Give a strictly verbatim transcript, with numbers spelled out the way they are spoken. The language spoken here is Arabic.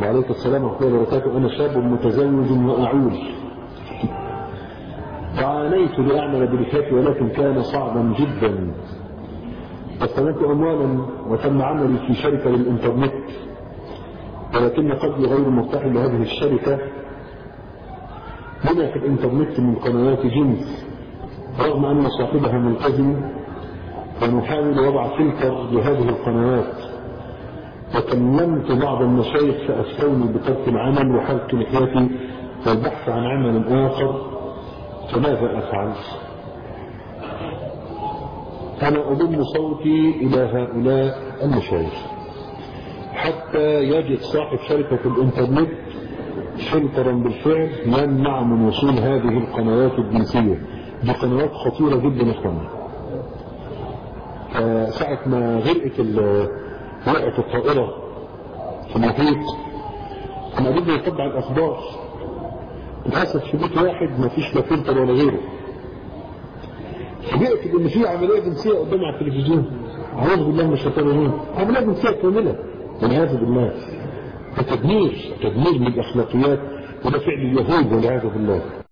وعليك السلام ورحمة الله وبركاته. أنا شاب متزوج وأعول، فعانيت لأعمل برفاتي ولكن كان صعبا جدا. استلمت أموالا وتم عملي في شركة للإنترنت، ولكن قلبي غير مرتاح لهذه الشركة. بما في الإنترنت من قنوات جنس، رغم أن صاحبها ملتزم، ونحاول وضع فلتر لهذه القنوات. وكلمت بعض المشايخ فأفتوني بترك العمل وحلق لحيتي والبحث عن عمل آخر، فماذا أفعل؟ أنا أضم صوتي إلى هؤلاء المشايخ حتى يجد صاحب شركة الإنترنت فلترا بالفعل يمنع من وصول هذه القنوات الجنسية. دي قنوات خطيرة جدا يا اخوانا. ساعة ما غرقت وقعت الطائرة في المحيط، أنا بدنا نتبع الأخبار. للأسف في بيت واحد ما فيش لا فلتر ولا غيره، فبقت إن في عملية جنسية قدامي على التلفزيون. أعوذ بالله من الشيطان الرجيم، عملية جنسية كاملة والعياذ بالله. تدمير تدمير من الأخلاقيات، وده فعل اليهود والعياذ بالله.